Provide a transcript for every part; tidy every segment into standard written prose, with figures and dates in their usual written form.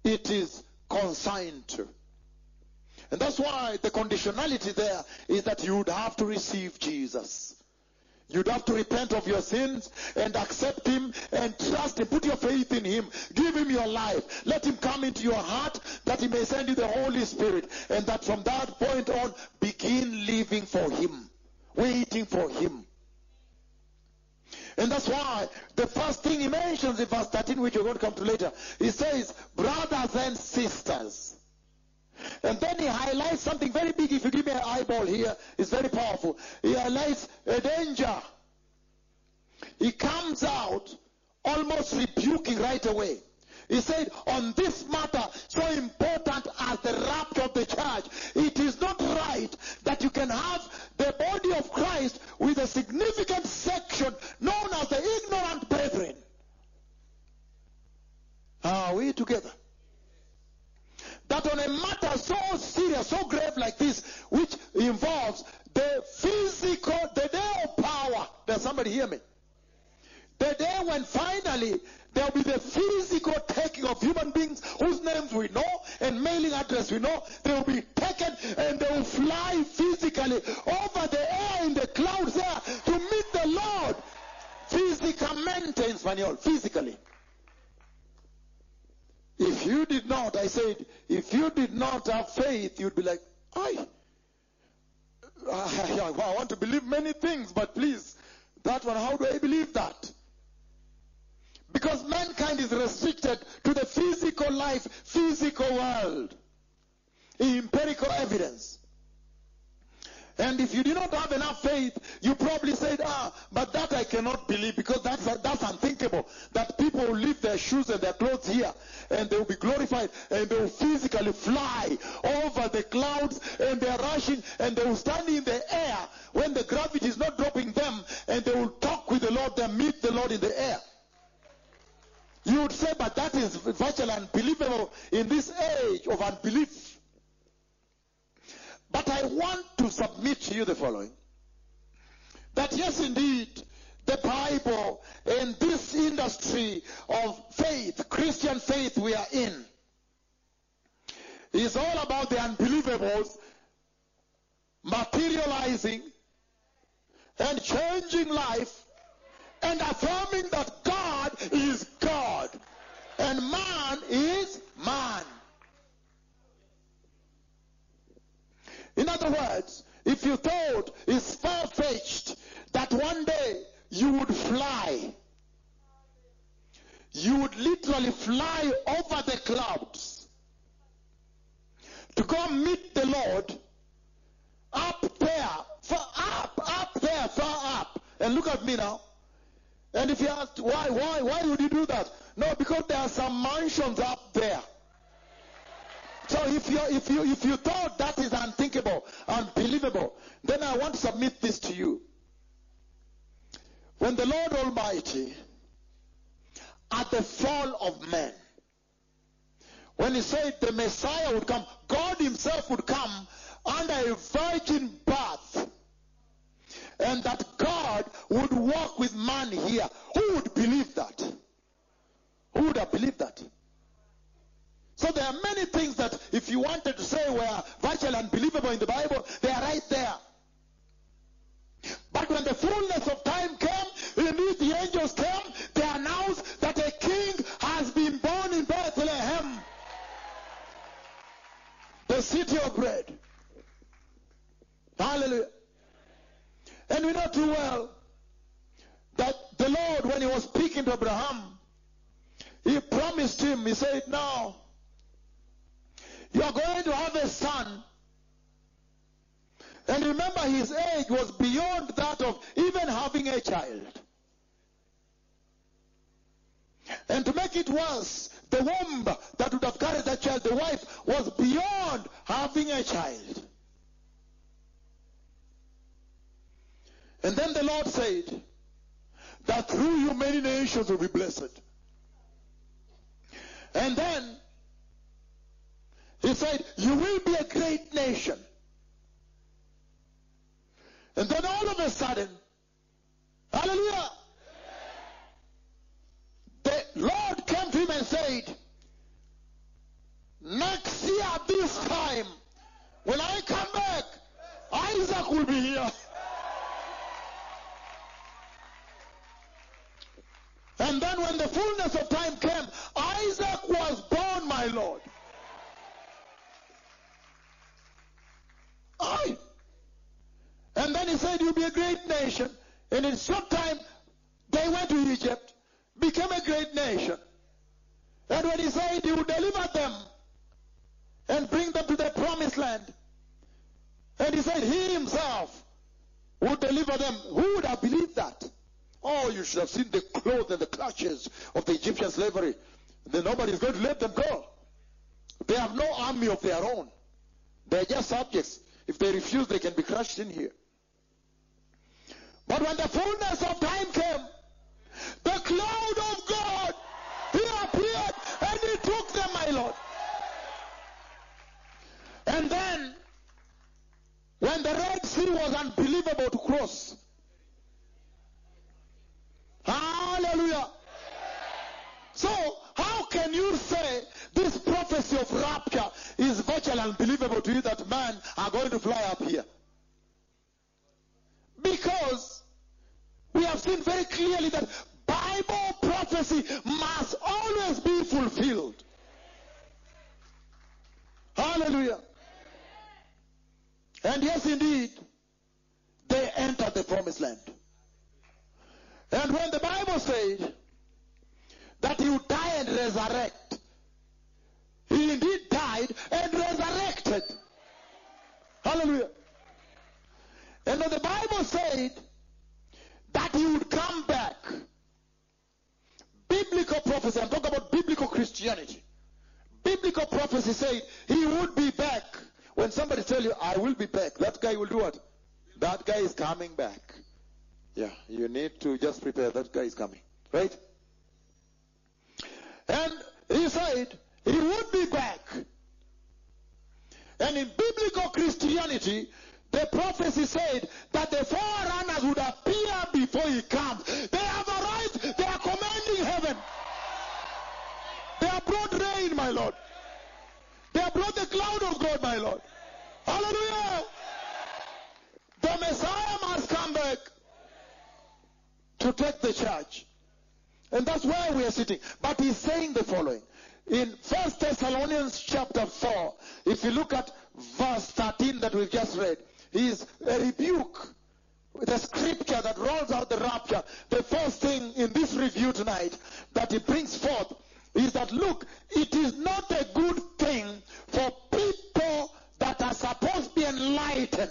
it is consigned to. And that's why the conditionality there is that you would have to receive Jesus. You'd have to repent of your sins and accept him and trust him. Put your faith in him. Give him your life. Let him come into your heart that he may send you the Holy Spirit. And that from that point on, begin living for him. Waiting for him. And that's why the first thing he mentions in verse 13, which we're going to come to later, he says, brothers and sisters. And then he highlights something very big. If you give me an eyeball here, it's very powerful. He highlights a danger. He comes out almost rebuking right away. He said, on this matter, so important as the rapture of the church, it is not right that you can have the body of Christ with a significant section known as the ignorant brethren. Are we together? That on a matter so serious, so grave like this, which involves the physical, the day of power. Does somebody hear me? The day when finally there will be the physical taking of human beings whose names we know and mailing address we know. They will be taken and they will fly physically over the air in the clouds there to meet the Lord. Physicamente in Spanish, physically. If you did not, I said, if you did not have faith, you'd be like, I want to believe many things, but please, that one, how do I believe that? Because mankind is restricted to the physical life, physical world. Empirical evidence. And if you do not have enough faith, you probably said, but that I cannot believe, because that's unthinkable. That people will leave their shoes and their clothes here, and they will be glorified, and they will physically fly over the clouds, and they are rushing, and they will stand in the air when the gravity is not dropping them, and they will talk with the Lord, they meet the Lord in the air. You would say, but that is virtually unbelievable in this age of unbelief. But I want to submit to you the following. That yes, indeed, the Bible and this industry of faith, Christian faith we are in, is all about the unbelievables materializing and changing life and affirming that God is God and man is man. In other words, if you thought it's far-fetched that one day you would fly, you would literally fly over the clouds to go meet the Lord up there, up there, far up. And look at me now. And if you ask, why would you do that? No, because there are some mansions up there. So if you thought that is unthinkable, unbelievable, then I want to submit this to you. When the Lord Almighty, at the fall of man, when he said the Messiah would come, God himself would come under a virgin birth, and that God would walk with man here, who would believe that? Who would have believed that? So there are many things that if you wanted to say were virtually unbelievable in the Bible, they are right there. But when the fullness of time came, indeed the angels came, they announced that a king has been born in Bethlehem, the city of bread. Hallelujah. And we know too well that the Lord, when he was speaking to Abraham, he promised him, he said, now, you are going to have a son. And remember, his age was beyond that of even having a child. And to make it worse, the womb that would have carried that child, the wife, was beyond having a child. And then the Lord said that through you many nations will be blessed. And then he said, you will be a great nation. And then all of a sudden, hallelujah, the Lord came to him and said, this time, when I come back, Isaac will be here. And then when the fullness of time came, Isaac was born, my Lord. Aye. And then he said, you'll be a great nation. And in short time, they went to Egypt, became a great nation. And when he said he would deliver them and bring them to the promised land, and he said he himself would deliver them, who would have believed that? Oh, you should have seen the clothes and the clutches of the Egyptian slavery. Then nobody's going to let them go. They have no army of their own. They're just subjects. If they refuse, they can be crushed in here. But when the fullness of time came, the cloud of God, he appeared and he took them, my Lord. And then, when the Red Sea was unbelievable to cross, hallelujah. So, how can you say this prophecy of rapture is virtually unbelievable to you, that men are going to fly up here? Because we have seen very clearly that Bible prophecy must always be fulfilled. Hallelujah. And yes, indeed, they entered the promised land. And when the Bible said that he would die and resurrect, he indeed died and resurrected. Hallelujah. And when the Bible said that he would come back, biblical prophecy, I'm talking about biblical Christianity. Biblical prophecy said he would be back. When somebody tells you, I will be back, that guy will do what? That guy is coming back. Yeah, you need to just prepare. That guy is coming. Right? And he said he would be back. And in biblical Christianity, the prophecy said that the forerunners would appear before he comes. They have arrived. They are commanding heaven. They have brought rain, my Lord. They have brought the cloud of God, my Lord. Hallelujah. The Messiah must come back to take the church. And that's where we are sitting. But he's saying the following. In 1 Thessalonians chapter 4, if you look at verse 13 that we've just read, is a rebuke with a scripture that rolls out the rapture. The first thing in this review tonight that he brings forth is that, look, it is not a good thing for people that are supposed to be enlightened,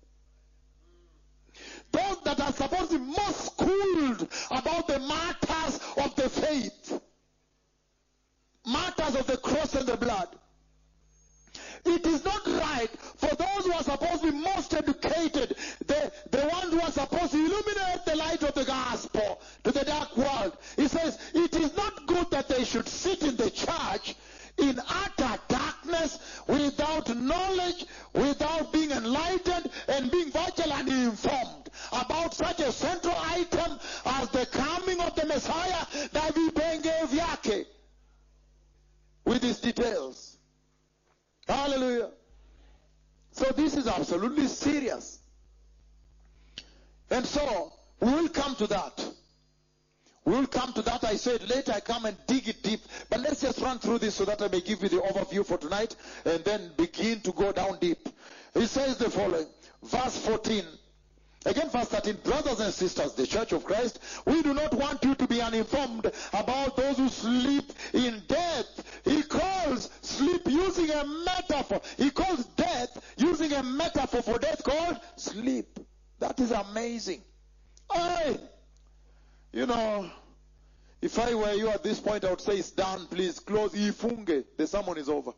those that are supposed to be more schooled about the matters of the faith, matters of the cross and the blood. It is not right for those who are supposed to be most educated, the ones who are supposed to illuminate the light of the gospel to the dark world. He says it is not good that they should sit in the church in utter darkness, without knowledge, without being enlightened, and being virtually uninformed about such a central item as the coming of the Messiah, David Benge Vyake, with its details. Hallelujah. So this is absolutely serious. And so, we will come to that. We will come to that. I said later I come and dig it deep. But let's just run through this so that I may give you the overview for tonight and then begin to go down deep. He says the following. Verse 14. Again, verse 13. Brothers and sisters, the Church of Christ, we do not want you to be uninformed about those who sleep in death. He calls sleep using a metaphor. He calls death using a metaphor for death called sleep. That is amazing. You know, if I were you at this point, I would say it's done. Please close. Ifunge. The sermon is over.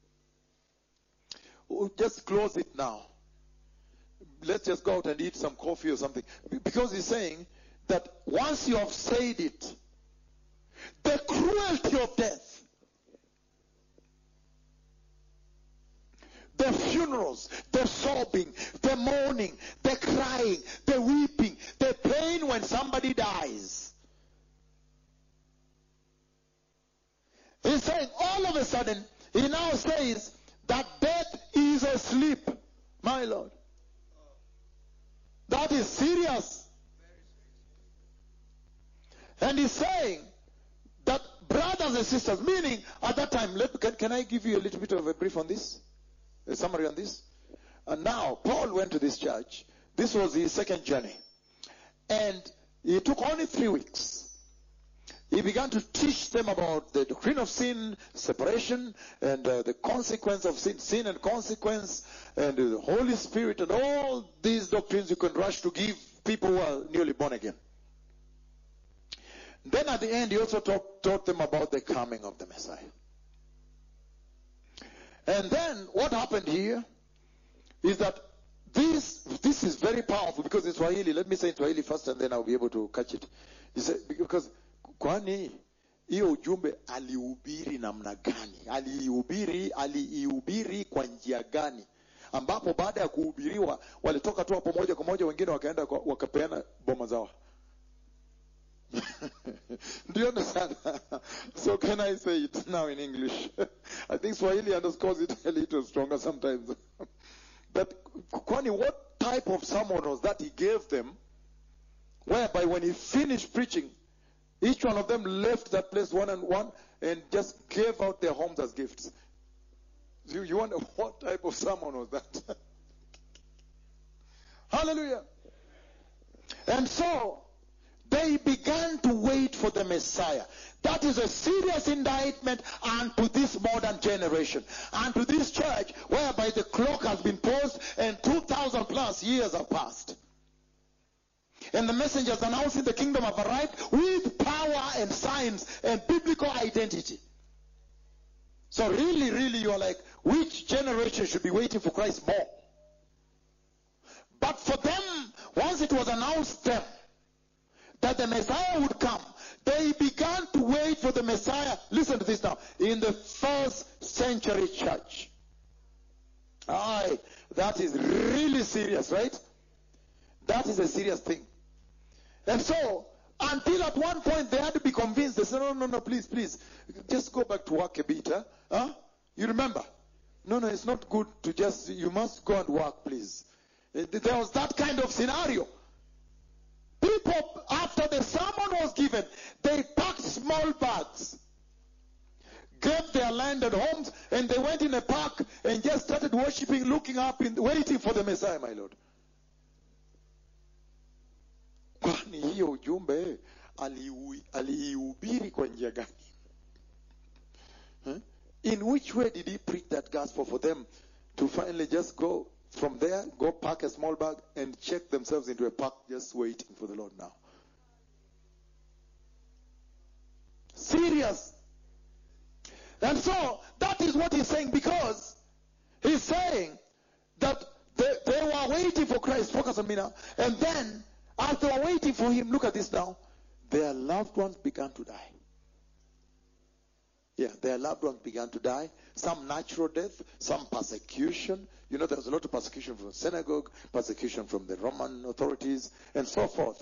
Just close it now. Let's just go out and eat some coffee or something. Because he's saying that once you have said it, the cruelty of death, the funerals, the sobbing, the mourning, the crying, the weeping, the pain when somebody dies. He's saying all of a sudden, he now says that they sleep, my Lord. That is serious. And he's saying that brothers and sisters, meaning at that time, can I give you a little bit of a brief on this? A summary on this? And now, Paul went to this church. This was his second journey. And it took only 3 weeks. He began to teach them about the doctrine of sin, separation, and the consequence of sin and consequence, and the Holy Spirit, and all these doctrines you can rush to give people who are newly born again. Then at the end, he also taught them about the coming of the Messiah. And then what happened here is that this is very powerful, because in Swahili, let me say in Swahili first and then I'll be able to catch it. He said, because kwani hiyo ujumbe alihubiri namna gani? Alihubiri kwa njia gani? Ambapo baada ya kuhubiriwa walitoka tu hapo moja kwa moja, wengine wakaenda wakapeana boma zao. Do you understand? So can I say it now in English? I think Swahili underscores it a little stronger sometimes. But kwani, what type of sermon was that he gave them, whereby when he finished preaching, each one of them left that place one and one and just gave out their homes as gifts? You wonder what type of sermon was that? Hallelujah. And so they began to wait for the Messiah. That is a serious indictment unto this modern generation, unto this church, whereby the clock has been paused and 2,000 plus years have passed. And the messengers announcing the kingdom have arrived with power and signs and biblical identity. So really, you are like, which generation should be waiting for Christ more? But for them, once it was announced them that the Messiah would come, they began to wait for the Messiah. Listen to this now. In the first century church. Aye, that is really serious, right? That is a serious thing. And so, until at one point they had to be convinced. They said, no, please. Just go back to work a bit. Huh? You remember? No, it's not good to just, you must go and work, please. There was that kind of scenario. People, after the sermon was given, they packed small bags, gave their land and homes, and they went in a park and just started worshiping, looking up, waiting for the Messiah, my Lord. Kwani hiyo ujumbe alihubiri kwa njia gani? In which way did he preach that gospel for them to finally just go from there, go pack a small bag and check themselves into a park just waiting for the Lord now? Serious. And so that is what he's saying, because he's saying that they were waiting for Christ. Focus on me now. And then, as they were waiting for him, look at this now, their loved ones began to die. Yeah, their loved ones began to die. Some natural death, some persecution. You know, there was a lot of persecution from the synagogue, persecution from the Roman authorities, and so forth.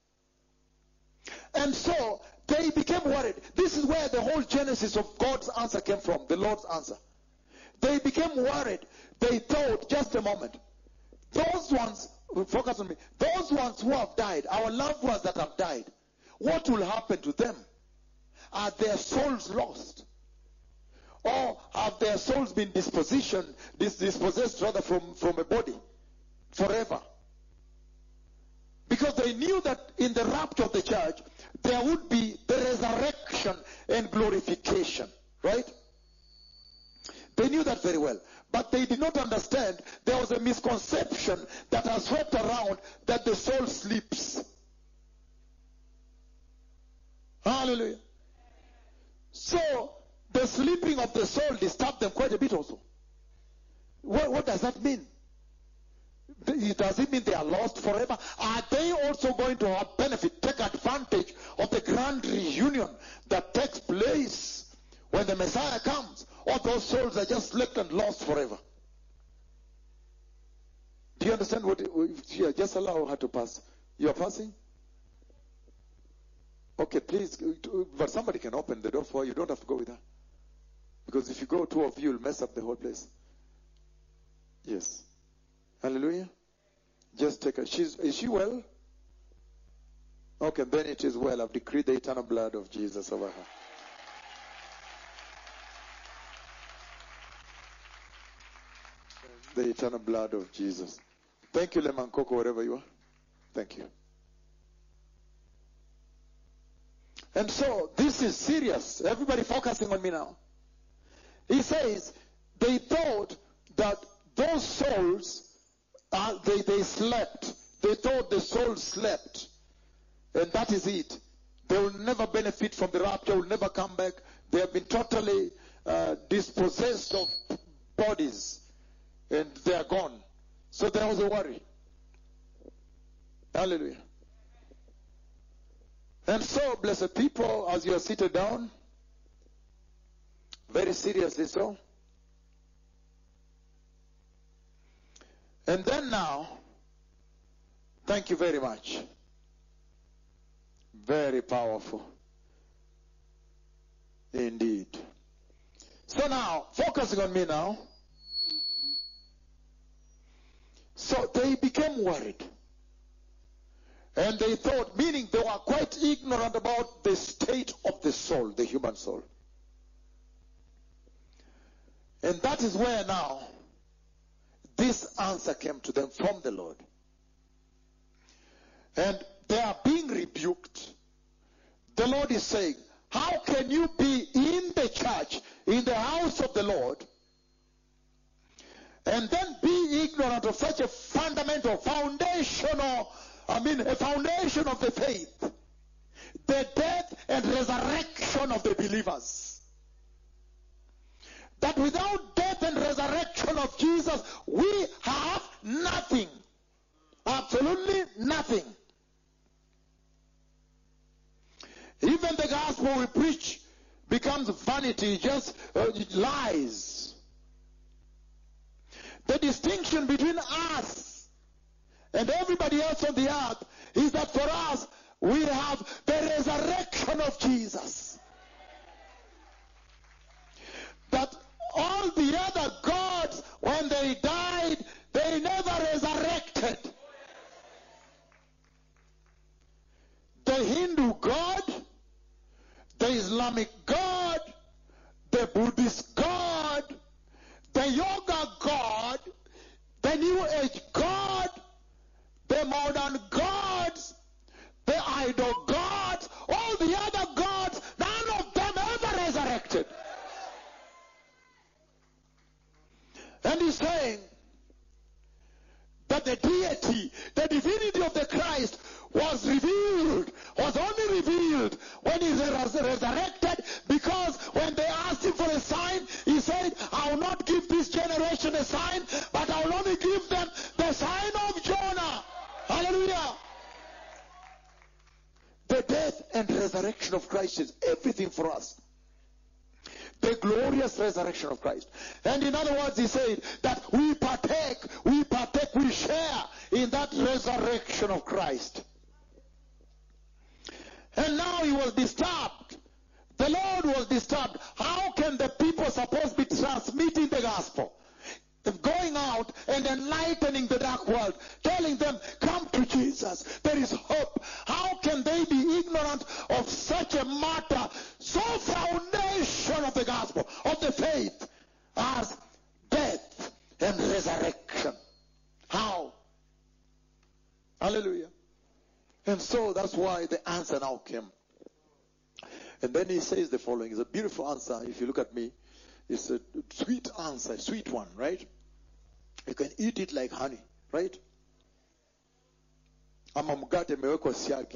And so, they became worried. This is where the whole genesis of God's answer came from, the Lord's answer. They became worried. They thought, just a moment, those ones, focus on me, those ones who have died, our loved ones that have died, what will happen to them? Are their souls lost? Or have their souls been dispossessed rather from a body forever? Because they knew that in the rapture of the church, there would be the resurrection and glorification. Right? They knew that very well. But they did not understand there was a misconception that has swept around that the soul sleeps. Hallelujah. So, the sleeping of the soul disturbed them quite a bit also. What does that mean? Does it mean they are lost forever? Are they also going to have benefit, take advantage of the grand reunion that takes place when the Messiah comes? Or those souls are just left and lost forever? Do you understand what? Yeah, just allow her to pass. You are passing? Okay, please. But somebody can open the door for you. You don't have to go with her. Because if you go, two of you will mess up the whole place. Yes. Hallelujah. Just take her. Is she well? Okay, then it is well. I've decreed the eternal blood of Jesus over her. The eternal blood of Jesus. Thank you, Lemankoko, wherever you are. Thank you. And so, this is serious. Everybody focusing on me now. He says, they thought that those souls, they slept. They thought the soul slept. And that is it. They will never benefit from the rapture, will never come back. They have been totally dispossessed of bodies. And they are gone. So there was a worry. Hallelujah. And so, blessed people, as you are seated down, very seriously so. And then now, thank you very much. Very powerful. Indeed. So now, focusing on me now. So they became worried. And they thought, meaning they were quite ignorant about the state of the soul, the human soul. And that is where now this answer came to them from the Lord. And they are being rebuked. The Lord is saying, how can you be in the church, in the house of the Lord, and then be ignorant of such a fundamental, a foundation of the faith, the death and resurrection of the believers? That without death and resurrection of Jesus, we have nothing. Absolutely nothing. Even the gospel we preach becomes vanity, just lies. The distinction between us and everybody else on the earth is that for us, we have the resurrection of Jesus. That all the other gods, when they died, they never resurrected. The Hindu God, the Islamic God, the Buddhist God, the yoga God, the New Age God, the modern gods, the idol gods, all the other gods, none of them ever resurrected. And he's saying that the deity, the divinity of the Christ was revealed, was only revealed when he was resurrected, because when they asked him for a sign, he said, I will not give this generation a sign, but I will only give them the sign of Jonah. Hallelujah. The death and resurrection of Christ is everything for us. The glorious resurrection of Christ. And in other words, he said that we partake, we share in that resurrection of Christ. And now he was disturbed. The Lord was disturbed. How can the people supposed to be transmitting the gospel? Going out and enlightening the dark world, telling them, come to Jesus, there is hope. How can they be ignorant of such a matter, so foundation of the gospel, of the faith, as death and resurrection? How? Hallelujah. And so that's why the answer now came. And then he says the following. It's a beautiful answer. If you look at me, it's a sweet answer, sweet one, right? You can eat it like honey, right? Ama mkate mewekwa siagi.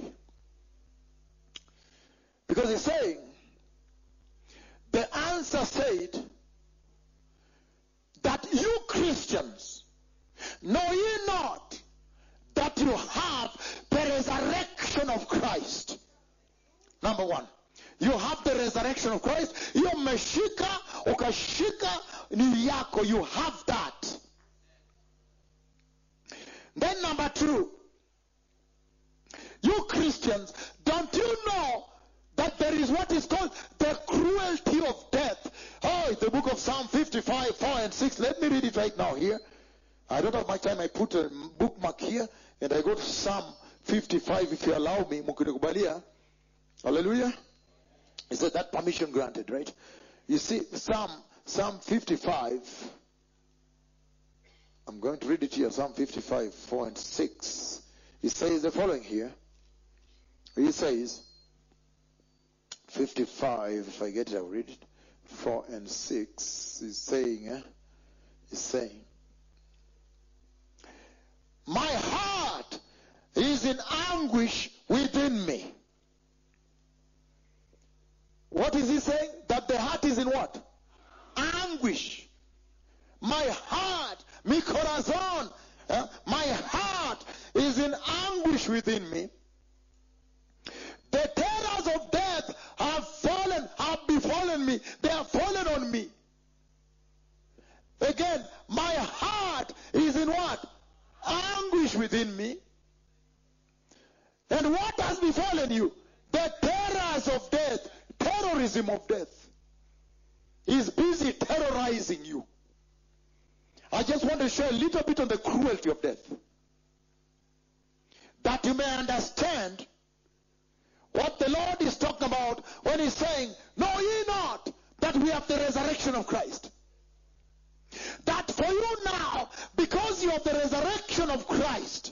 Because he's saying, the answer said that you Christians, know ye not that you have the resurrection of Christ? Number one, you have the resurrection of Christ. Iyo meshika, ukashika ni yako. You have that. Then number two, you Christians, don't you know that there is what is called the cruelty of death? Oh, the book of Psalm 55, 4 and 6. Let me read it right now here. I don't have much time. I put a bookmark here and I go to Psalm 55, if you allow me. Mkunikubalia. Hallelujah. He said that permission granted, right? You see, Psalm 55. I'm going to read it here. Psalm 55, 4 and 6. He says the following here. He says, 55, if I get it, I'll read it. 4 and 6. He's saying, my heart is in anguish within me. What is he saying? That the heart is in what? Anguish. My heart, mi corazon, my heart is in anguish within me. The terrors of death have befallen me. They have fallen on me. Again, my heart is in what? Anguish within me. And what has befallen you? The terrors of death, terrorism of death is busy terrorizing you. I just want to share a little bit on the cruelty of death, that you may understand what the Lord is talking about when he's saying, know ye not that we have the resurrection of Christ? That for you now, because you have the resurrection of Christ,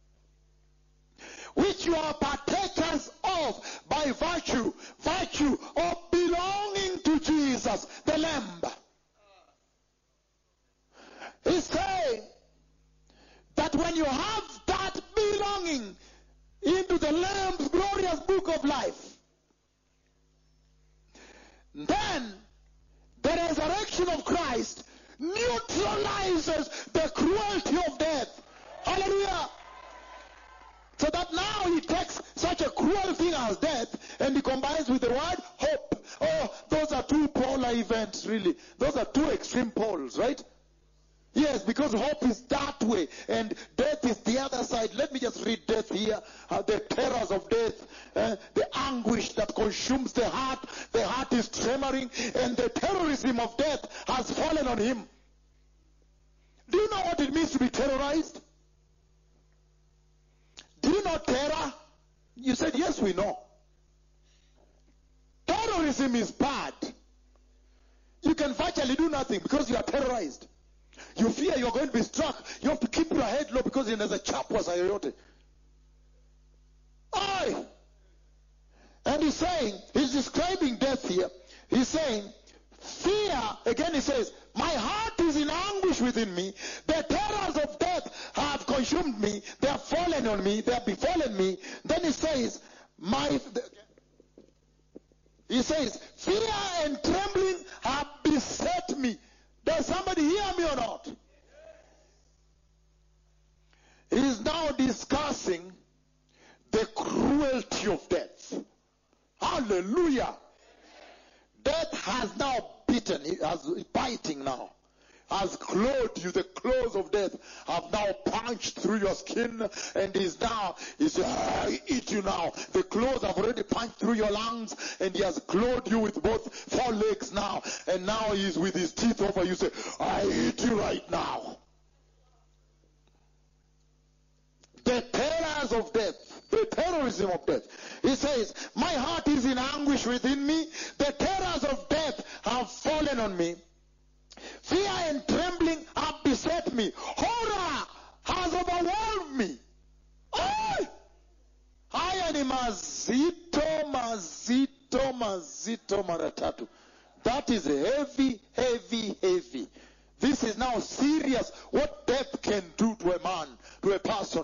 which you are partakers of by virtue of belonging to Jesus, the Lamb. He's saying that when you have that belonging into the Lamb's glorious book of life, then the resurrection of Christ neutralizes the cruelty of death. Hallelujah. So that now he takes such a cruel thing as death and he combines with the word hope. Oh, those are two polar events, really. Those are two extreme poles, right? Yes, because hope is that way and death is the other side. Let me just read death here. The terrors of death, the anguish that consumes the heart. The heart is tremoring and the terrorism of death has fallen on him. Do you know what it means to be terrorized? Do you know terror? You said, yes, we know. Terrorism is bad. You can virtually do nothing because you are terrorized. You fear you're going to be struck. You have to keep your head low because there's a chap was ayote. Aye. And he's describing death here. He's saying, fear, again he says, my heart is in anguish within me. The terrors of death have consumed me. They have fallen on me. They have befallen me. Then he says, fear and trembling have beset me. Does somebody hear me or not? He is now discussing the cruelty of death. Hallelujah. Death has now bitten, has biting now, has clawed you. The claws of death have now punched through your skin and is eat you now. The claws have already punched through your lungs and he has clawed you with both forelegs now. And now he is with his teeth over you. Say, I eat you right now. The terrors of death, the terrorism of death. He says, my heart is in anguish within me. The terrors of death have fallen on me. Fear and trembling have beset me. Horror has overwhelmed me. Haya ni mazito maratatu. That is heavy. This is now serious. What death can do to a man, to a person.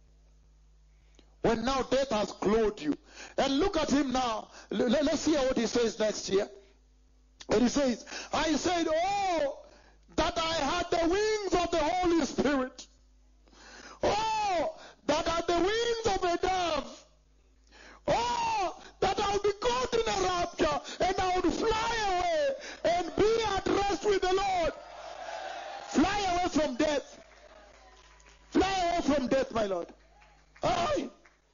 When now death has clawed you. And look at him now. Let's hear what he says next here. And he says, I said, oh, that I had the wings of the Holy Spirit. Oh, that I had the wings of a dove. Oh, that I would be caught in a rapture and I would fly away and be at rest with the Lord. Fly away from death. Fly away from death, my Lord. Aye.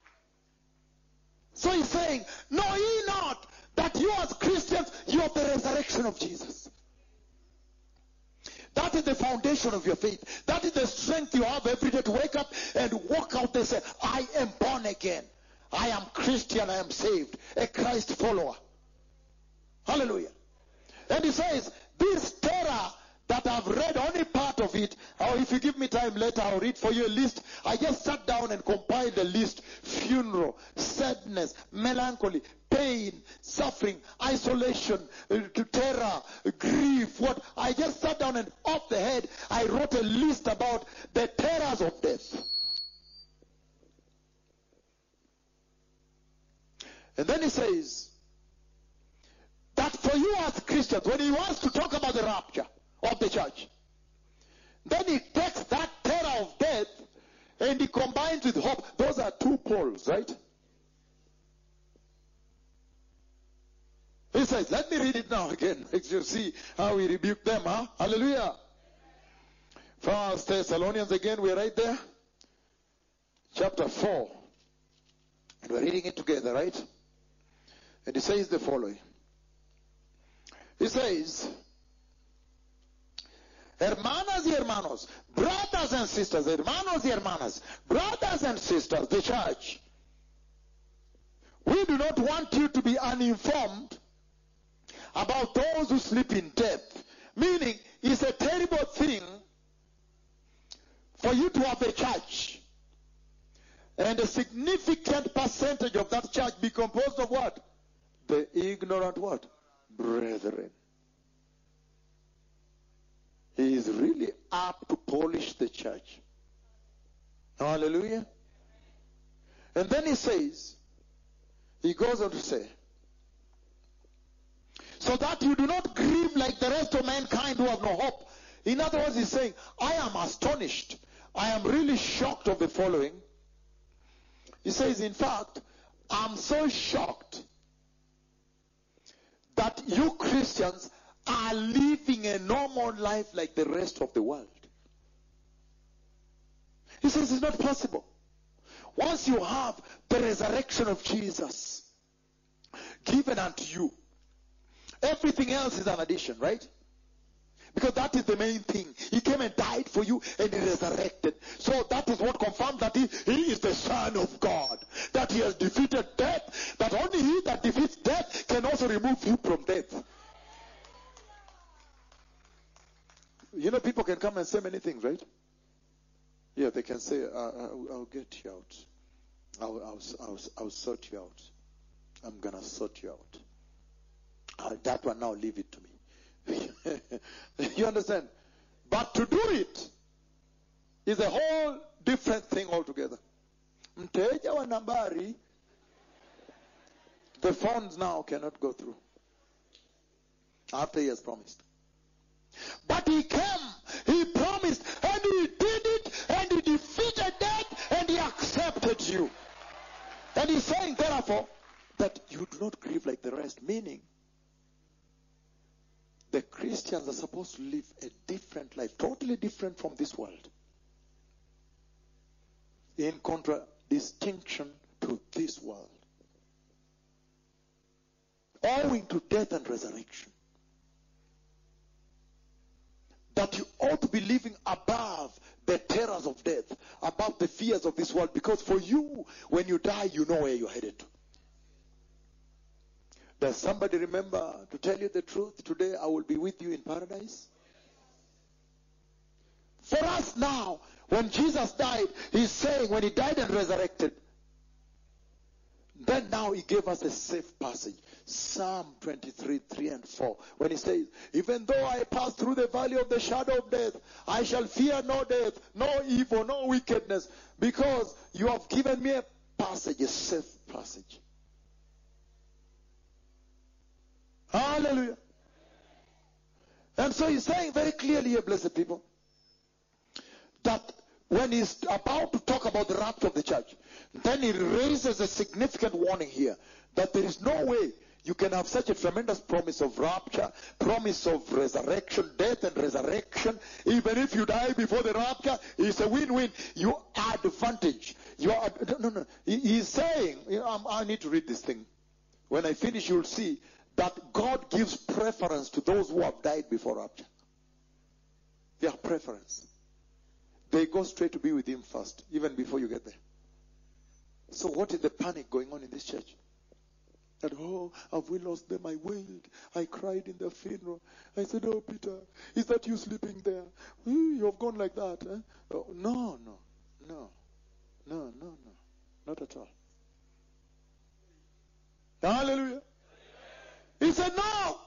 So he's saying, know ye not that you as Christians, you have the resurrection of Jesus. That is the foundation of your faith. That is the strength you have every day to wake up and walk out and say, I am born again. I am Christian. I am saved. A Christ follower. Hallelujah. And he says, this terror that I've read only part of it, or if you give me time later, I'll read for you a list. I just sat down and compiled a list. Funeral, sadness, melancholy, pain, suffering, isolation, terror, grief. What? I just sat down and off the head, I wrote a list about the terrors of death. And then he says that for you as Christians, when he wants to talk about the rapture of the church, then he takes that terror of death and he combines with hope. Those are two poles, right? He says, let me read it now again. Makes you see how we rebuke them, huh? Hallelujah. 1 Thessalonians again, we're right there. Chapter 4. And we're reading it together, right? And he says the following. He says, hermanas y hermanos, brothers and sisters, hermanos y hermanas, brothers and sisters, the church, we do not want you to be uninformed about those who sleep in death. Meaning, it's a terrible thing for you to have a church and a significant percentage of that church be composed of what? The ignorant what? Brethren. He is really up to polish the church. Hallelujah. And then he says, he goes on to say, so that you do not grieve like the rest of mankind who have no hope. In other words, he's saying, I am astonished. I am really shocked of the following. He says, in fact, I'm so shocked that you Christians are living a normal life like the rest of the world. He says it's not possible. Once you have the resurrection of Jesus given unto you, everything else is an addition, right? Because that is the main thing. He came and died for you and he resurrected. So that is what confirms that he is the Son of God. That he has defeated death. That only he that defeats death can also remove you from death. You know, people can come and say many things, right? Yeah, they can say, I'll get you out. I'll sort you out. I'm going to sort you out. That one now, leave it to me. You understand? But to do it is a whole different thing altogether. Mteja wa nambari, the funds now cannot go through after he has promised. But he came, he promised, and he did it, and he defeated death, and he accepted you. And he's saying, therefore, that you do not grieve like the rest, meaning the Christians are supposed to live a different life, totally different from this world, in contradistinction to this world, owing to death and resurrection. That you ought to be living above the terrors of death, above the fears of this world, because for you, when you die, you know where you're headed to. Does somebody remember to tell you the truth? Today I will be with you in paradise. For us now, when Jesus died, he's saying when he died and resurrected, then now he gave us a safe passage. Psalm 23, 3 and 4. When he says, even though I pass through the valley of the shadow of death, I shall fear no death, no evil, no wickedness, because you have given me a passage, a safe passage. Hallelujah. And so he's saying very clearly here, blessed people, that when he's about to talk about the rapture of the church, then he raises a significant warning here, that there is no way you can have such a tremendous promise of rapture, promise of resurrection, death and resurrection. Even if you die before the rapture, it's a win-win. You are advantage. You are, no. He's saying, I need to read this thing. When I finish, you'll see that God gives preference to those who have died before rapture. their preference. They go straight to be with him first, even before you get there. So what is the panic going on in this church? That, oh, have we lost them? I wailed. I cried in the funeral. I said, oh, Peter, is that you sleeping there? You have gone like that. Eh? Oh, no. Not at all. Hallelujah. He said, no.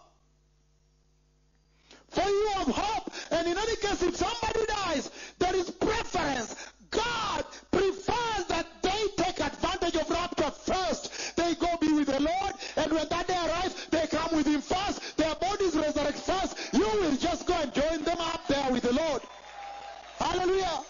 For you have hope. And in any case, if somebody dies, there is preference. God prefers that they take advantage of rapture first. They go be with the Lord. And when that day arrives, they come with him first. Their bodies resurrect first. You will just go and join them up there with the Lord. Hallelujah.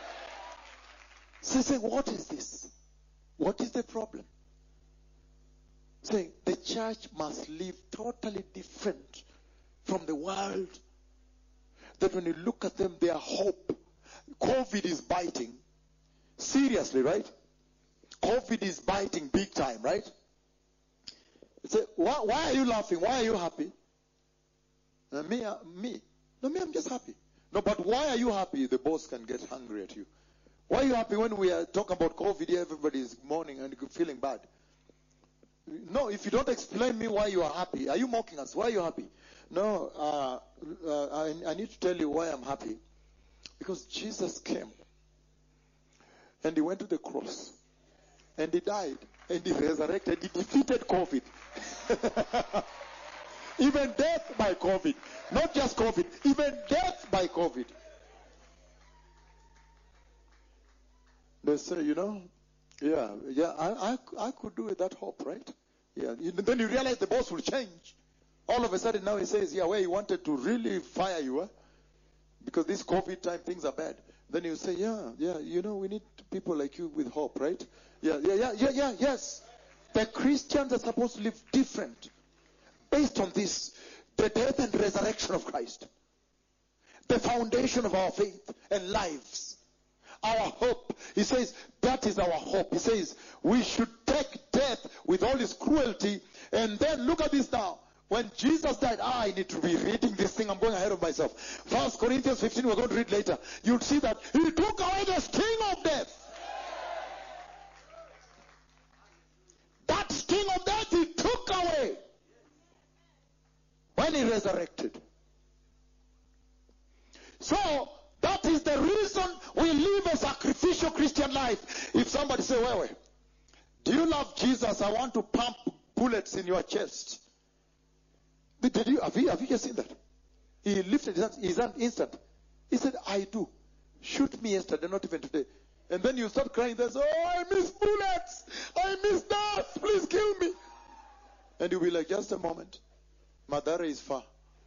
So you say, what is this? What is the problem? Saying the church must live totally different from the world. That when you look at them, their hope. COVID is biting. Seriously, right? COVID is biting big time, right? You say, why are you laughing? Why are you happy? Me. No, me, I'm just happy. No, but why are you happy? The boss can get hungry at you. Why are you happy when we are talking about COVID? Everybody is mourning and feeling bad. No, if you don't explain me why you are happy, are you mocking us? Why are you happy? No, I need to tell you why I'm happy. Because Jesus came and he went to the cross and he died and he resurrected. He defeated COVID. Even death by COVID. Not just COVID, even death by COVID. They say, I could do with that hope, right? Yeah. Then you realize the boss will change. All of a sudden now he says, where he wanted to really fire you, because this COVID time things are bad. Then you say, we need people like you with hope, right? Yes. The Christians are supposed to live different based on this, the death and resurrection of Christ, the foundation of our faith and lives. Our hope. He says, that is our hope. He says, we should take death with all its cruelty. And then look at this now. When Jesus died, I need to be reading this thing. I'm going ahead of myself. 1 Corinthians 15, we're going to read later. You'll see that he took away the sting of death. That sting of death he took away when he resurrected. So, that is the reason we live a sacrificial Christian life. If somebody say, wait, do you love Jesus? I want to pump bullets in your chest. Have you just seen that? He lifted his hand instant. He said, I do. Shoot me yesterday, not even today. And then you start crying. There's, I miss bullets. I miss death. Please kill me. And you'll be like, just a moment. Madara is far.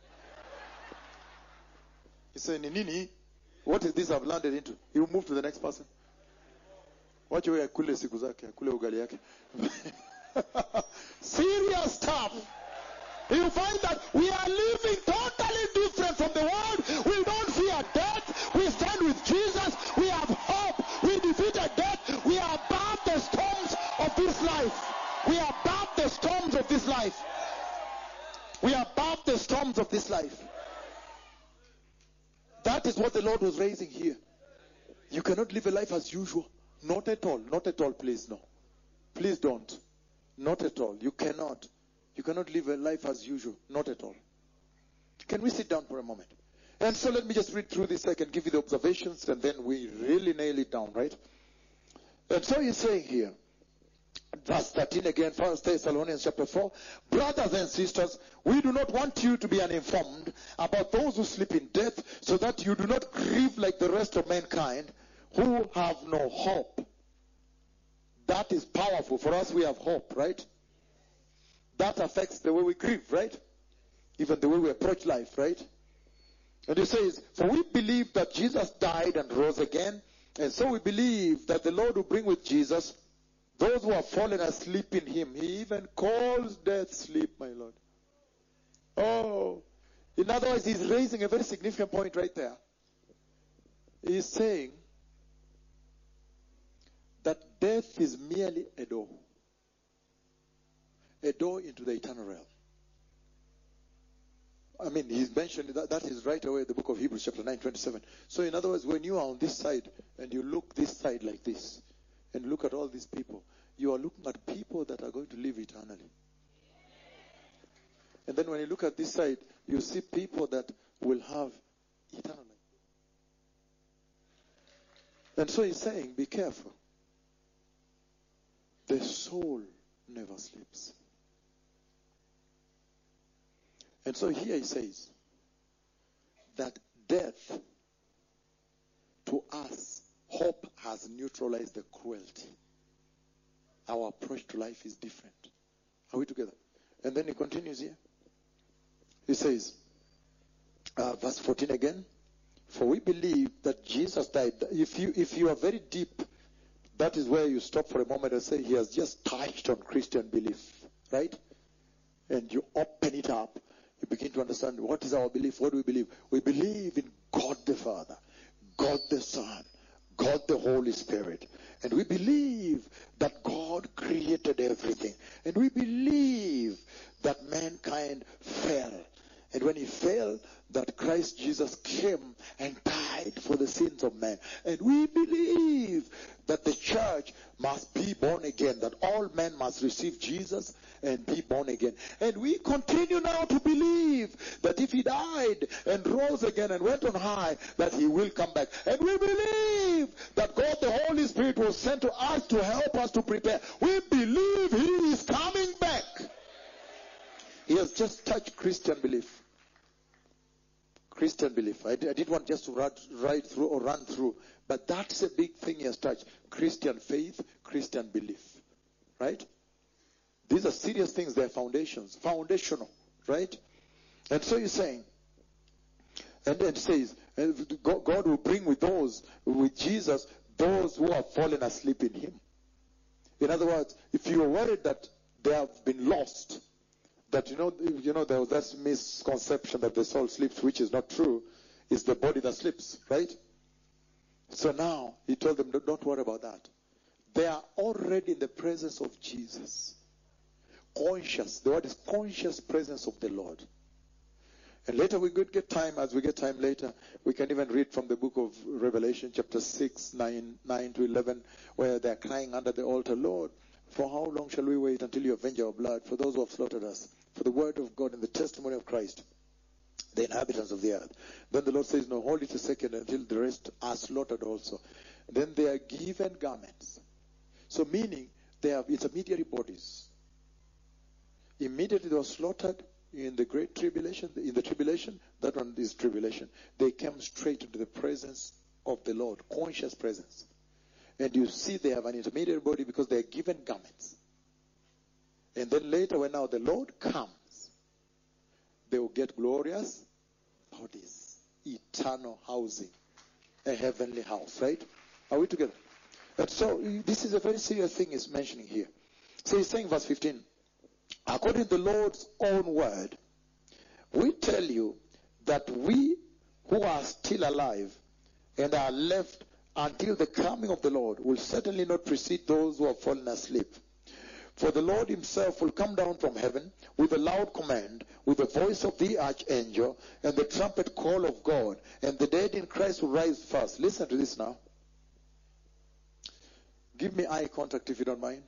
He said, Nini, what is this I've landed into? He will move to the next person. Watch your kule siku zake, kule ugali yake. Serious stuff. You find that we are living totally different from the world. We don't fear death. We stand with Jesus. We have hope. We defeated death. We are above the storms of this life. We are above the storms of this life. We are above the storms of this life. That is what the Lord was raising here. You cannot live a life as usual. Not at all. Not at all, please, no. Please don't. Not at all. You cannot. You cannot live a life as usual. Not at all. Can we sit down for a moment? And so let me just read through this. I can give you the observations and then we really nail it down, right? And so he's saying here, verse 13 again, 1 Thessalonians chapter 4. Brothers and sisters, we do not want you to be uninformed about those who sleep in death, so that you do not grieve like the rest of mankind who have no hope. That is powerful. For us, we have hope, right? That affects the way we grieve, right? Even the way we approach life, right? And he says, for we believe that Jesus died and rose again, and so we believe that the Lord will bring with Jesus those who have fallen asleep in him. He even calls death sleep, my Lord. Oh, in other words, he's raising a very significant point right there. He's saying that death is merely a door into the eternal realm. I mean, he's mentioned that is right away in the book of Hebrews chapter 9:27. So in other words, when you are on this side and you look this side like this and look at all these people, you are looking at people that are going to live eternally. And then when you look at this side, you see people that will have eternal life. And so he's saying, be careful. The soul never sleeps. And so here he says that death, to us, hope has neutralized the cruelty. Our approach to life is different. Are we together? And then he continues here. He says, verse 14 again, for we believe that Jesus died. If you are very deep, that is where you stop for a moment and say, he has just touched on Christian belief, right? And you open it up. You begin to understand, what is our belief? What do we believe? We believe in God the Father, God the Son, God the Holy Spirit. And we believe that God created everything. And we believe that mankind fell. And when he fell, that Christ Jesus came and died for the sins of man. And we believe that the church must be born again, that all men must receive Jesus and be born again. And we continue now to believe that if he died and rose again and went on high, that he will come back. And we believe that God the Holy Spirit was sent to us to help us to prepare. We believe he is coming back. He has just touched Christian belief. Christian belief. I didn't want just to run through, but that's a big thing he has touched. Christian faith, Christian belief. Right? These are serious things. They're foundations. Foundational. Right? And so he's saying, and then says, God will bring with Jesus, those who have fallen asleep in him. In other words, if you are worried that they have been lost, that you know there was that misconception that the soul sleeps, which is not true. It's the body that sleeps, right? So now he told them, don't worry about that. They are already in the presence of Jesus. Conscious. The word is conscious presence of the Lord. And later we could get time, as we get time later, we can even read from the book of Revelation, chapter 6, 9 to 11, where they're crying under the altar, Lord, for how long shall we wait until you avenge our blood for those who have slaughtered us, for the word of God and the testimony of Christ, the inhabitants of the earth? Then the Lord says, no, hold it a second until the rest are slaughtered also. Then they are given garments. So meaning, it's immediary bodies. Immediately they were slaughtered in the great tribulation. In the tribulation, that one is tribulation. They came straight into the presence of the Lord, conscious presence. And you see they have an intermediate body because they are given garments. And then later, when now the Lord comes, they will get glorious bodies, eternal housing, a heavenly house, right? Are we together? And so this is a very serious thing he's mentioning here. So he's saying, verse 15, according to the Lord's own word, we tell you that we who are still alive and are left until the coming of the Lord will certainly not precede those who have fallen asleep. For the Lord himself will come down from heaven with a loud command, with the voice of the archangel, and the trumpet call of God, and the dead in Christ will rise first. Listen to this now. Give me eye contact if you don't mind.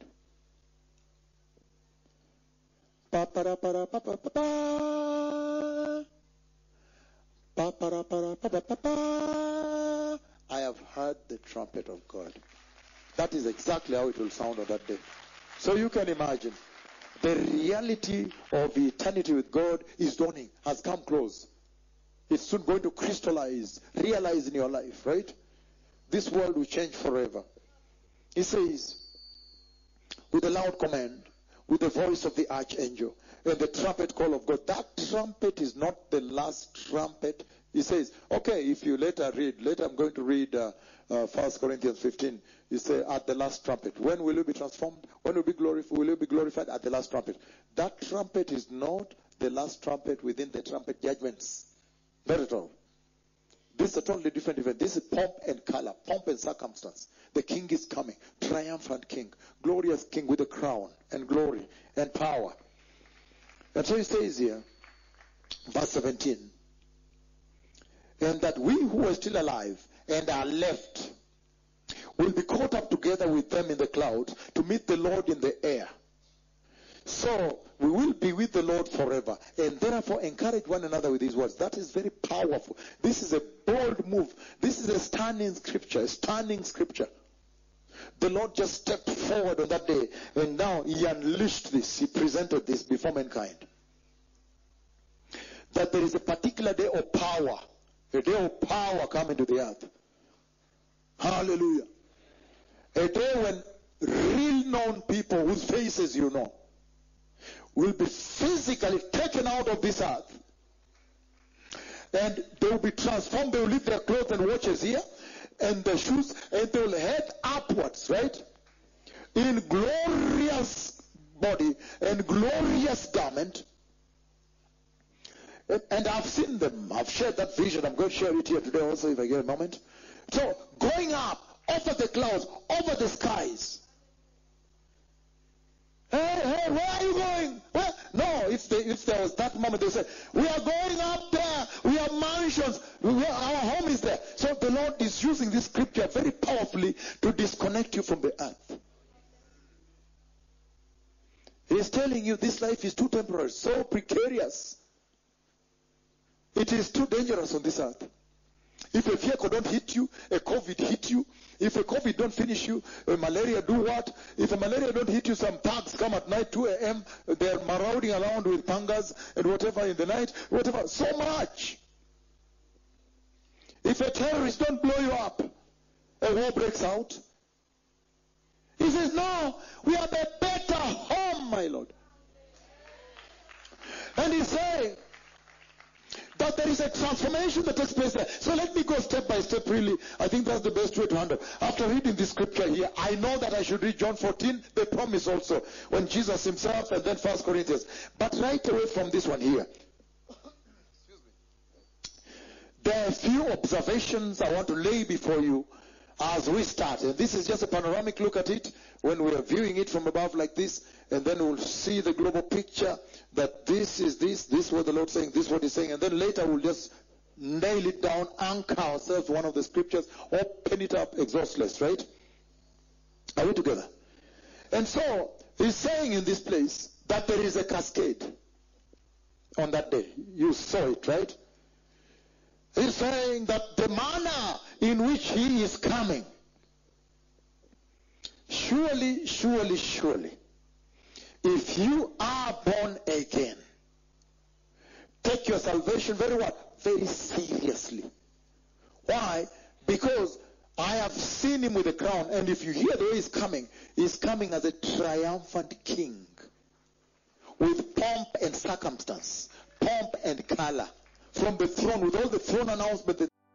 I have heard the trumpet of God. That is exactly how it will sound on that day. So you can imagine, the reality of eternity with God is dawning, has come close. It's soon going to crystallize, realize in your life, right? This world will change forever. He says, with a loud command, with the voice of the archangel, and the trumpet call of God. That trumpet is not the last trumpet. He says, okay, if you later I'm going to read 1 Corinthians 15. You say, at the last trumpet. When will you be transformed? When will you be glorified? At the last trumpet. That trumpet is not the last trumpet within the trumpet judgments. Not at all. This is a totally different event. This is pomp and color, pomp and circumstance. The king is coming. Triumphant king. Glorious king with a crown and glory and power. And so he says here, Verse 17. And that we who are still alive and are left will be caught up together with them in the clouds to meet the Lord in the air. So we will be with the Lord forever. And therefore encourage one another with these words. That is very powerful. This is a bold move. This is a stunning scripture. A stunning scripture. The Lord just stepped forward on that day. And now he unleashed this. He presented this before mankind. That there is a particular day of power. A day of power coming to the earth. Hallelujah. A day when real known people whose faces you know will be physically taken out of this earth. And they will be transformed. They will leave their clothes and watches here and their shoes, and they will head upwards, right? In glorious body and glorious garment. And I've seen them. I've shared that vision. I'm going to share it here today also if I get a moment. So, going up, over the clouds, over the skies. Hey, where are you going? Where? No, if there was that moment, they say, we are going up there. We have mansions. Our home is there. So the Lord is using this scripture very powerfully to disconnect you from the earth. He's telling you this life is too temporary, so precarious. It is too dangerous on this earth. If a vehicle don't hit you, a COVID hit you. If a COVID don't finish you, a malaria do what? If a malaria don't hit you, some thugs come at night, 2 a.m., they're marauding around with pangas and whatever in the night, whatever. So much. If a terrorist don't blow you up, a war breaks out. He says, no, we have a better home, my Lord. And he's saying that there is a transformation that takes place there. So let me go step by step, really. I think that's the best way to handle. After reading this scripture here, I know that I should read John 14, the promise also, when Jesus himself, and then 1 Corinthians. But right away from this one here, there are a few observations I want to lay before you as we start. And this is just a panoramic look at it when we are viewing it from above like this. And then we'll see the global picture that this is this what the Lord is saying, this what he's saying. And then later we'll just nail it down, anchor ourselves to one of the scriptures, open it up exhaustless, right? Are we together? And so he's saying in this place that there is a cascade on that day. You saw it, right? He's saying that the manner in which he is coming, surely, if you are born again, take your salvation very what? Very seriously. Why? Because I have seen him with a crown, and if you hear the way he's coming as a triumphant king with pomp and circumstance, pomp and color, from the throne, with all the throne announcement.